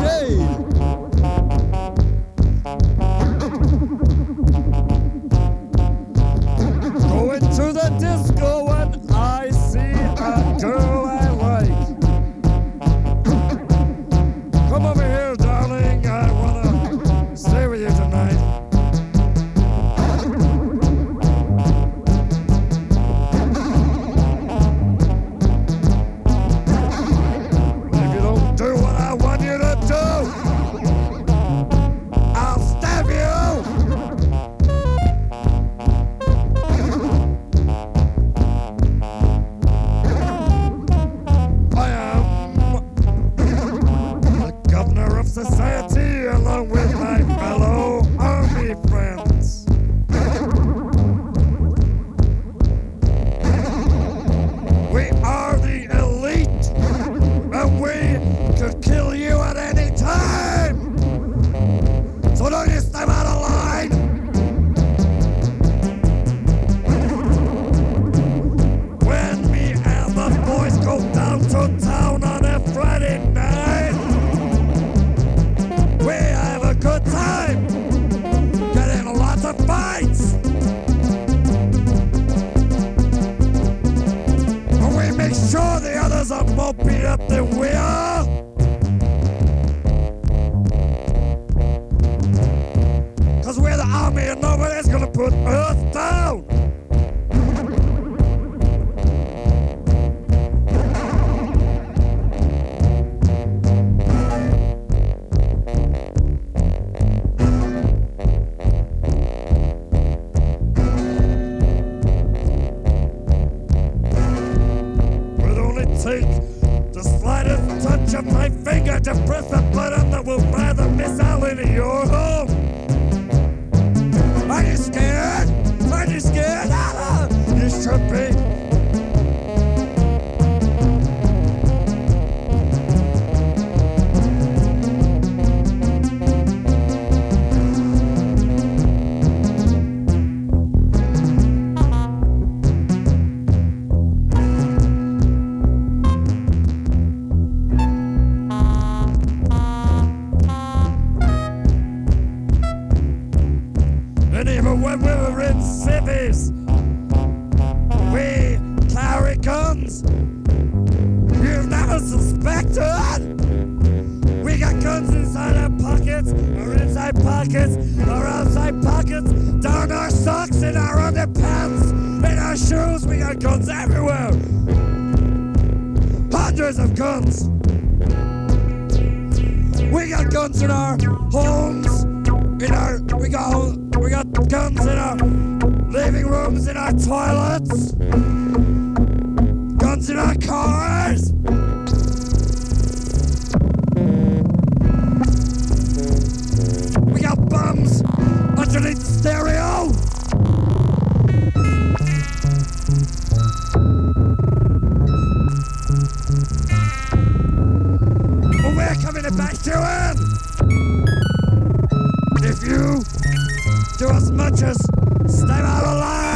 jail. Going to the disco when I see a girl I like. Come over here, darling. I wanna stay with you tonight. If you don't do what I want you to do, I'll stab you. I am the governor of society along with my fellow army friends. We are the elite, and we could kill you at any time. So don't you step out of line. When me and the boys go down to town on a Friday night, we have a good time, getting lots of fights. And we make sure the others are more beat up than we are. Cause we're the army and nobody's gonna put us down. Would only take the slightest touch of my finger to press the button that will fire the missile into your home. Are you scared? Are you scared? You should be. And even when we were in civvies, we carry guns. You've never suspected. We got guns inside our pockets, or inside pockets, or outside pockets, down our socks, in our underpants, in our shoes. We got guns everywhere. Hundreds of guns. We got guns in our homes, we got guns in our living rooms, in our toilets, guns in our cars. We got bombs underneath the stereo. But we're coming to bash you in. If you do as much as step out of line.